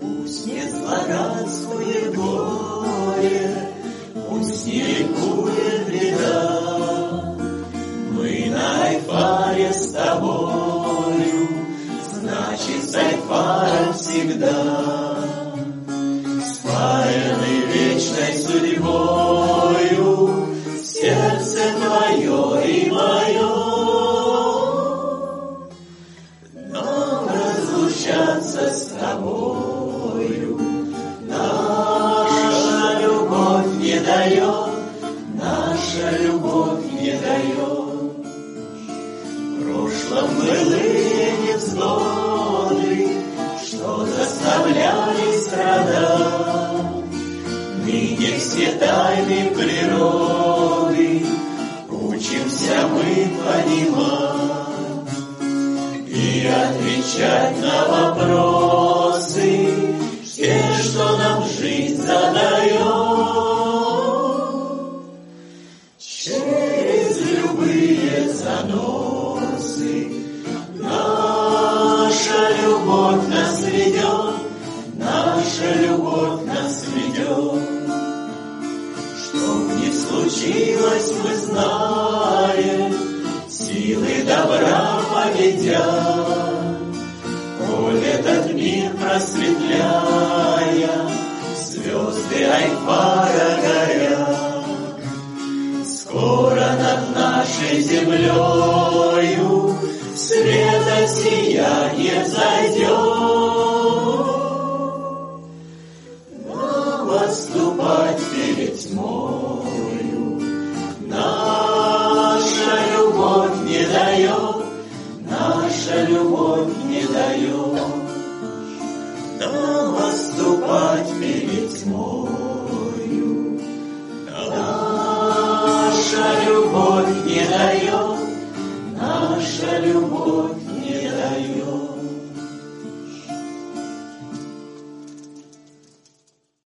Пусть не злорадствует горе, пусть не ликует беда. Мы на Айфаре с тобою, значит, с Айфаром всегда. Спаяны вечной судьбою, сердце твое и мое. Нам разлучаться с тобою наша любовь не дает, наша любовь не дает. В прошлом былые невзгоды, что заставляли страдать. Ныне все тайны природы учимся мы понимать и отвечать на вопросы, те, что нам жизнь задает. Через любые заносы наша любовь нас ведет, наша любовь нас ведет. Чтоб не случилось, мы знаем, силы добра победят. Коль этот мир просветляя, звезды Айфара горят. Скоро над нашей землею света сияние взойдет. Нам отступать перед тьмою наша любовь не дает, наша любовь не дает. Нам отступать перед тьмою наша любовь не дает, наша любовь